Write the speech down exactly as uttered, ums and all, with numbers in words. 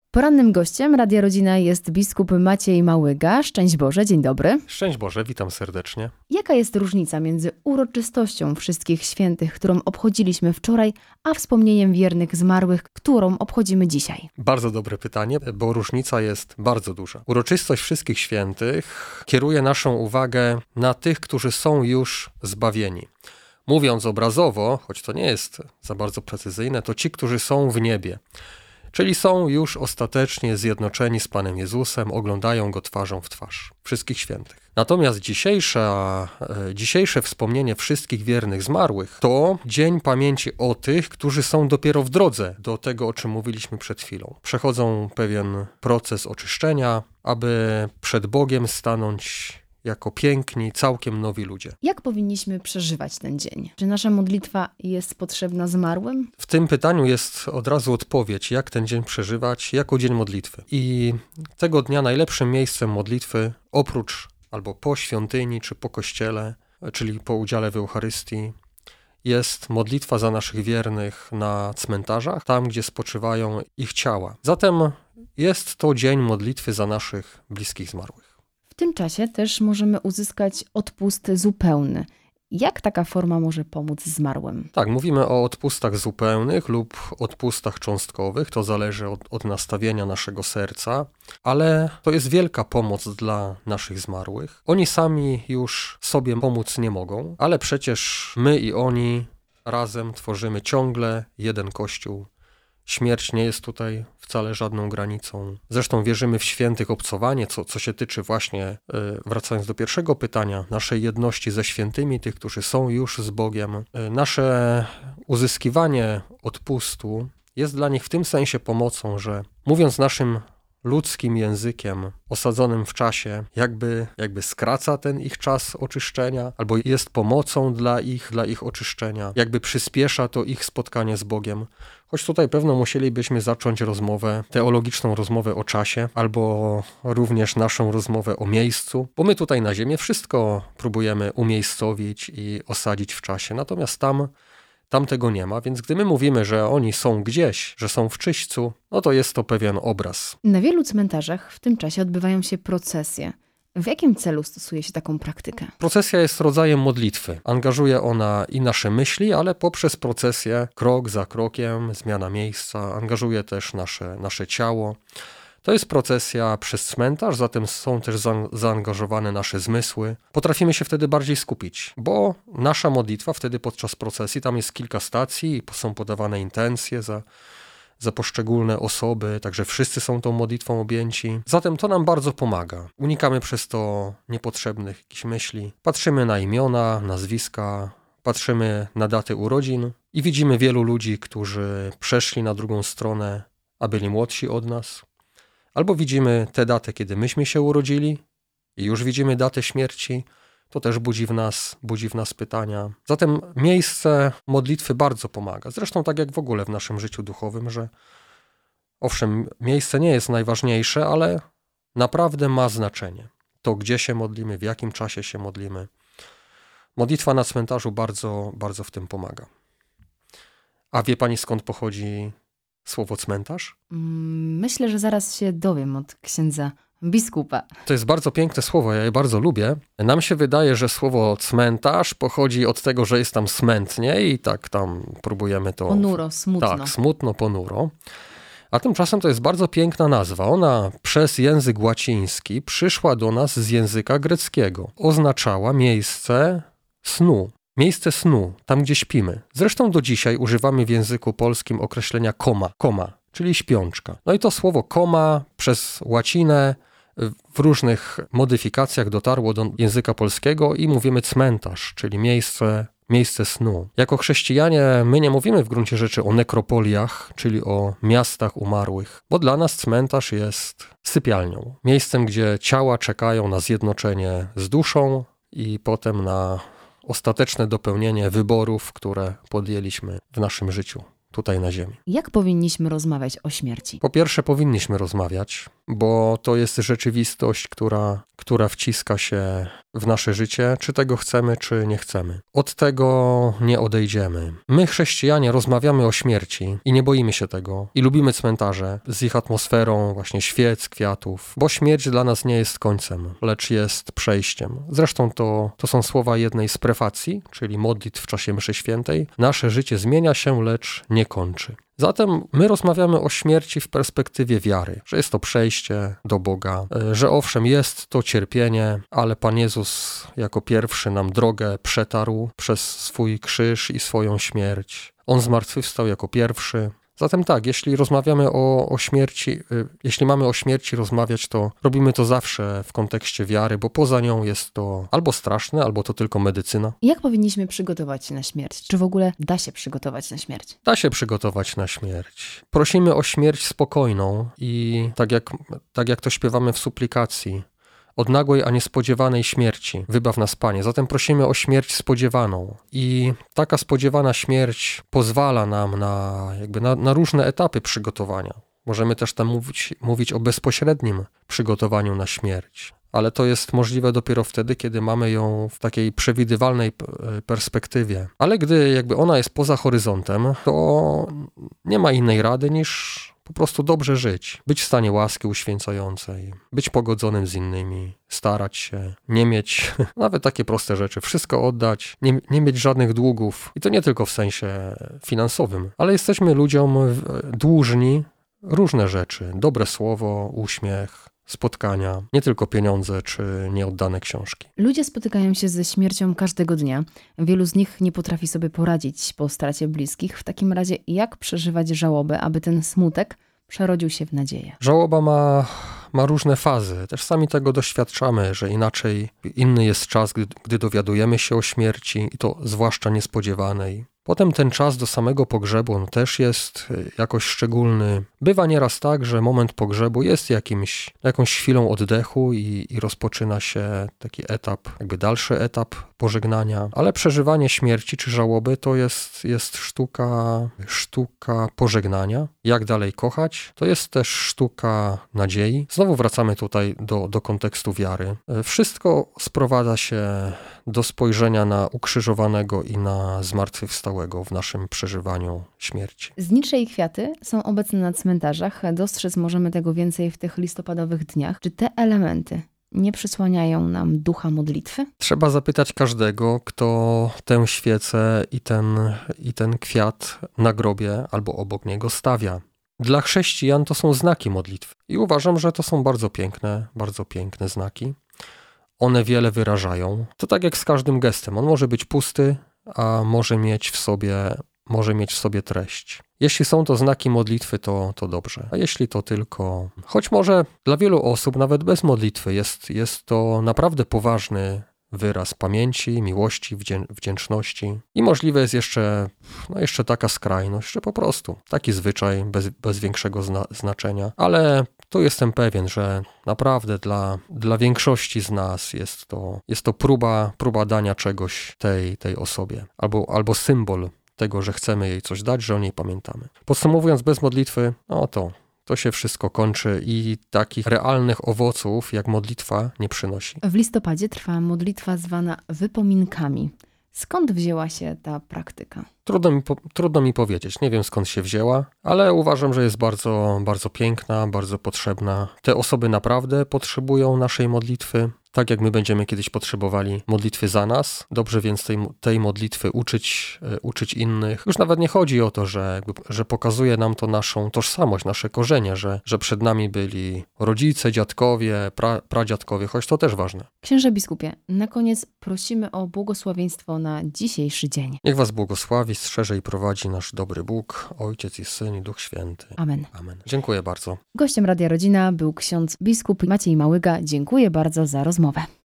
Porannym gościem Radia Rodzina jest biskup Maciej Małyga. Szczęść Boże, dzień dobry. Szczęść Boże, witam serdecznie. Jaka jest różnica między uroczystością Wszystkich Świętych, którą obchodziliśmy wczoraj, a wspomnieniem wiernych zmarłych, którą obchodzimy dzisiaj? Bardzo dobre pytanie, bo różnica jest bardzo duża. Uroczystość Wszystkich Świętych kieruje naszą uwagę na tych, którzy są już zbawieni. Mówiąc obrazowo, choć to nie jest za bardzo precyzyjne, to ci, którzy są w niebie. Czyli są już ostatecznie zjednoczeni z Panem Jezusem, oglądają Go twarzą w twarz. Wszystkich Świętych. Natomiast dzisiejsza, dzisiejsze wspomnienie wszystkich wiernych zmarłych to dzień pamięci o tych, którzy są dopiero w drodze do tego, o czym mówiliśmy przed chwilą. Przechodzą pewien proces oczyszczenia, aby przed Bogiem stanąć jako piękni, całkiem nowi ludzie. Jak powinniśmy przeżywać ten dzień? Czy nasza modlitwa jest potrzebna zmarłym? W tym pytaniu jest od razu odpowiedź, jak ten dzień przeżywać, jako dzień modlitwy. I tego dnia najlepszym miejscem modlitwy, oprócz albo po świątyni, czy po kościele, czyli po udziale w Eucharystii, jest modlitwa za naszych wiernych na cmentarzach, tam gdzie spoczywają ich ciała. Zatem jest to dzień modlitwy za naszych bliskich zmarłych. W tym czasie też możemy uzyskać odpust zupełny. Jak taka forma może pomóc zmarłym? Tak, mówimy o odpustach zupełnych lub odpustach cząstkowych. To zależy od, od nastawienia naszego serca, ale to jest wielka pomoc dla naszych zmarłych. Oni sami już sobie pomóc nie mogą, ale przecież my i oni razem tworzymy ciągle jeden Kościół. Śmierć nie jest tutaj wcale żadną granicą. Zresztą wierzymy w świętych obcowanie, co, co się tyczy właśnie, wracając do pierwszego pytania, naszej jedności ze świętymi, tych, którzy są już z Bogiem. Nasze uzyskiwanie odpustu jest dla nich w tym sensie pomocą, że mówiąc naszym ludzkim językiem, osadzonym w czasie, jakby, jakby skraca ten ich czas oczyszczenia, albo jest pomocą dla ich, dla ich oczyszczenia, jakby przyspiesza to ich spotkanie z Bogiem. Choć tutaj pewno musielibyśmy zacząć rozmowę, teologiczną rozmowę o czasie, albo również naszą rozmowę o miejscu, bo my tutaj na ziemię wszystko próbujemy umiejscowić i osadzić w czasie, natomiast tam Tam tego nie ma, więc gdy my mówimy, że oni są gdzieś, że są w czyśćcu, no to jest to pewien obraz. Na wielu cmentarzach w tym czasie odbywają się procesje. W jakim celu stosuje się taką praktykę? Procesja jest rodzajem modlitwy. Angażuje ona i nasze myśli, ale poprzez procesję, krok za krokiem, zmiana miejsca, angażuje też nasze, nasze ciało. To jest procesja przez cmentarz, zatem są też za, zaangażowane nasze zmysły. Potrafimy się wtedy bardziej skupić, bo nasza modlitwa wtedy podczas procesji, tam jest kilka stacji i są podawane intencje za, za poszczególne osoby, także wszyscy są tą modlitwą objęci. Zatem to nam bardzo pomaga. Unikamy przez to niepotrzebnych jakichś myśli. Patrzymy na imiona, nazwiska, patrzymy na daty urodzin i widzimy wielu ludzi, którzy przeszli na drugą stronę, a byli młodsi od nas. Albo widzimy tę datę, kiedy myśmy się urodzili i już widzimy datę śmierci, to też budzi w nas, budzi w nas pytania. Zatem miejsce modlitwy bardzo pomaga. Zresztą tak jak w ogóle w naszym życiu duchowym, że owszem, miejsce nie jest najważniejsze, ale naprawdę ma znaczenie. To, gdzie się modlimy, w jakim czasie się modlimy. Modlitwa na cmentarzu bardzo, bardzo w tym pomaga. A wie pani, skąd pochodzi słowo cmentarz? Myślę, że zaraz się dowiem od księdza biskupa. To jest bardzo piękne słowo, ja je bardzo lubię. Nam się wydaje, że słowo cmentarz pochodzi od tego, że jest tam smętnie i tak tam próbujemy to... Ponuro, smutno. Tak, smutno, ponuro. A tymczasem to jest bardzo piękna nazwa. Ona przez język łaciński przyszła do nas z języka greckiego. Oznaczała miejsce snu. Miejsce snu, tam gdzie śpimy. Zresztą do dzisiaj używamy w języku polskim określenia koma, koma, czyli śpiączka. No i to słowo koma przez łacinę w różnych modyfikacjach dotarło do języka polskiego i mówimy cmentarz, czyli miejsce, miejsce snu. Jako chrześcijanie my nie mówimy w gruncie rzeczy o nekropoliach, czyli o miastach umarłych, bo dla nas cmentarz jest sypialnią. Miejscem, gdzie ciała czekają na zjednoczenie z duszą i potem na ostateczne dopełnienie wyborów, które podjęliśmy w naszym życiu tutaj na ziemi. Jak powinniśmy rozmawiać o śmierci? Po pierwsze, powinniśmy rozmawiać. bo to jest rzeczywistość, która, która wciska się w nasze życie, czy tego chcemy, czy nie chcemy. Od tego nie odejdziemy. My, chrześcijanie, rozmawiamy o śmierci i nie boimy się tego. I lubimy cmentarze z ich atmosferą właśnie świec, kwiatów, bo śmierć dla nas nie jest końcem, lecz jest przejściem. Zresztą to, to są słowa jednej z prefacji, czyli modlitw w czasie mszy świętej. Nasze życie zmienia się, lecz nie kończy. Zatem my rozmawiamy o śmierci w perspektywie wiary, że jest to przejście do Boga, że owszem jest to cierpienie, ale Pan Jezus jako pierwszy nam drogę przetarł przez swój krzyż i swoją śmierć. On zmartwychwstał jako pierwszy. Zatem tak, jeśli rozmawiamy o, o śmierci, jeśli mamy o śmierci rozmawiać, to robimy to zawsze w kontekście wiary, bo poza nią jest to albo straszne, albo to tylko medycyna. Jak powinniśmy przygotować się na śmierć? Czy w ogóle da się przygotować na śmierć? Da się przygotować na śmierć. Prosimy o śmierć spokojną i tak jak, tak jak to śpiewamy w suplikacji, od nagłej, a niespodziewanej śmierci wybaw nas, Panie. Zatem prosimy o śmierć spodziewaną. I taka spodziewana śmierć pozwala nam na, jakby na, na różne etapy przygotowania. Możemy też tam mówić, mówić o bezpośrednim przygotowaniu na śmierć. Ale to jest możliwe dopiero wtedy, kiedy mamy ją w takiej przewidywalnej perspektywie. Ale gdy jakby ona jest poza horyzontem, to nie ma innej rady niż po prostu dobrze żyć. Być w stanie łaski uświęcającej, być pogodzonym z innymi, starać się, nie mieć nawet takie proste rzeczy, wszystko oddać, nie, nie mieć żadnych długów. I to nie tylko w sensie finansowym, ale jesteśmy ludziom dłużni różne rzeczy. Dobre słowo, uśmiech, spotkania, nie tylko pieniądze czy nieoddane książki. Ludzie spotykają się ze śmiercią każdego dnia. Wielu z nich nie potrafi sobie poradzić po stracie bliskich. W takim razie jak przeżywać żałobę, aby ten smutek przerodził się w nadzieję? Żałoba ma, ma różne fazy. Też sami tego doświadczamy, że inaczej, inny jest czas, gdy, gdy dowiadujemy się o śmierci i to zwłaszcza niespodziewanej. Potem ten czas do samego pogrzebu, on też jest jakoś szczególny. Bywa nieraz tak, że moment pogrzebu jest jakimś, jakąś chwilą oddechu i, i rozpoczyna się taki etap, jakby dalszy etap pożegnania. Ale przeżywanie śmierci czy żałoby to jest, jest sztuka, sztuka pożegnania. Jak dalej kochać? To jest też sztuka nadziei. Znowu wracamy tutaj do, do kontekstu wiary. Wszystko sprowadza się do spojrzenia na ukrzyżowanego i na zmartwychwstałego w naszym przeżywaniu śmierci. Znicze i kwiaty są obecne na cmentarzach. Dostrzec możemy tego więcej w tych listopadowych dniach. Czy te elementy nie przysłaniają nam ducha modlitwy? Trzeba zapytać każdego, kto tę świecę i ten, i ten kwiat na grobie albo obok niego stawia. Dla chrześcijan to są znaki modlitwy. I uważam, że to są bardzo piękne, bardzo piękne znaki. One wiele wyrażają. To tak jak z każdym gestem. On może być pusty, a może mieć w sobie, może mieć w sobie treść. Jeśli są to znaki modlitwy, to, to dobrze. A jeśli to tylko... Choć może dla wielu osób, nawet bez modlitwy, jest, jest to naprawdę poważny wyraz pamięci, miłości, wdzię- wdzięczności. I możliwe jest jeszcze, no jeszcze taka skrajność, że po prostu taki zwyczaj bez, bez większego zna- znaczenia. Ale tu jestem pewien, że naprawdę dla, dla większości z nas jest to, jest to próba, próba dania czegoś tej, tej osobie. Albo, albo symbol tego, że chcemy jej coś dać, że o niej pamiętamy. Podsumowując, bez modlitwy, no to to się wszystko kończy i takich realnych owoców jak modlitwa nie przynosi. W listopadzie trwa modlitwa zwana wypominkami. Skąd wzięła się ta praktyka? Trudno mi, po, trudno mi powiedzieć, nie wiem skąd się wzięła, ale uważam, że jest bardzo, bardzo piękna, bardzo potrzebna. Te osoby naprawdę potrzebują naszej modlitwy, tak jak my będziemy kiedyś potrzebowali modlitwy za nas. Dobrze więc tej, tej modlitwy uczyć, e, uczyć innych. Już nawet nie chodzi o to, że, jakby, że pokazuje nam to naszą tożsamość, nasze korzenie, że, że przed nami byli rodzice, dziadkowie, pra, pradziadkowie, choć to też ważne. Księże biskupie, na koniec prosimy o błogosławieństwo na dzisiejszy dzień. Niech was błogosławi, strzeże i prowadzi nasz dobry Bóg, Ojciec i Syn i Duch Święty. Amen. Amen. Dziękuję bardzo. Gościem Radia Rodzina był ksiądz biskup Maciej Małyga. Dziękuję bardzo za rozmowę.